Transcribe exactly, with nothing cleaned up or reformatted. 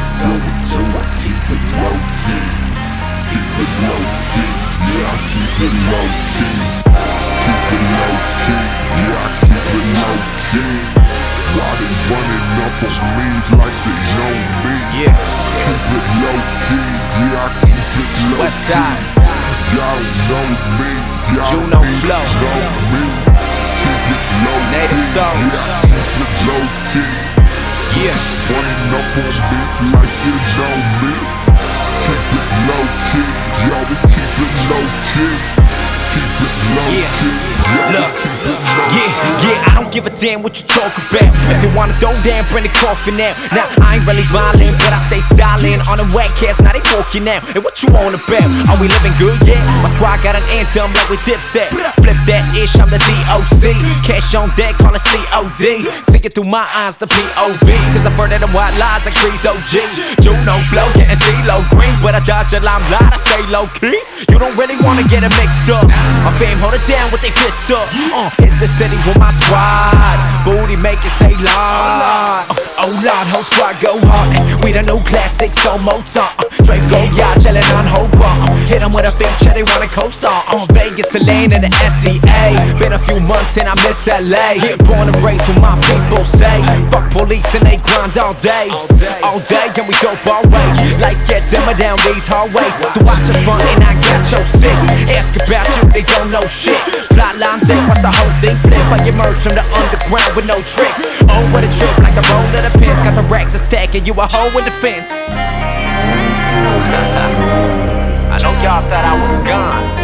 do it too. I keep it low key. Keep it low key. Yeah, I keep it low key. Keep it low key. Yeah, I keep it low key. Why they running up on me like they know me? Yeah. Keep it low key. Yeah, I keep it low West key. Side. Y'all know me. Y'all Juno Flow. know me. Keep it low Native key. Songs. Yeah, keep it low key. Yeah. Just running up on me like you know me. Keep it low key. Yo, we keep it low key. Keep it low Yeah. key. Yo, we Look. keep it low Yeah, key. yeah, I don't give a damn what you talk about. If they wanna throw down, bring the coffin out. Now, I ain't really violent, but I stay styling. On a whack cast, now they walking out. And what you on about? Are we living good? Yeah, my squad got an anthem like we Dipset. Flip that ish, I'm the D O C. Cash on deck, call it C O D. Sing it through my eyes, the P O V. Cause I'm burning them white lies like Grease O G. Juno Flow, getting CeeLo Green. But I dodge a limelight, I stay low key. You don't really wanna get it mixed up. My fam hold it down with they fists up. Uh, hit the city with my squad. Booty make it say Lord. Uh, oh Lord, whole squad go hard. We the new classic, so Mozart. Uh, Drake go yacht, chillin' on Hobart. Uh, hit 'em with a film check, they wanna co-star. Uh, Vegas to lane in the S C A. Been a few months and I miss L A. Yeah, born and raised what my people say. Fuck police and they grind all day. All day and we dope always. Lights get dimmer down these hallways. So watch the front and I got your six. Ask about you, they don't know shit. Plot lines in, watch the whole thing flip. I emerge from the underground with no tricks. Oh, what a trip, like the roll of the pins. Got the racks a stack and you a hoe in the fence. I know y'all thought I was gone.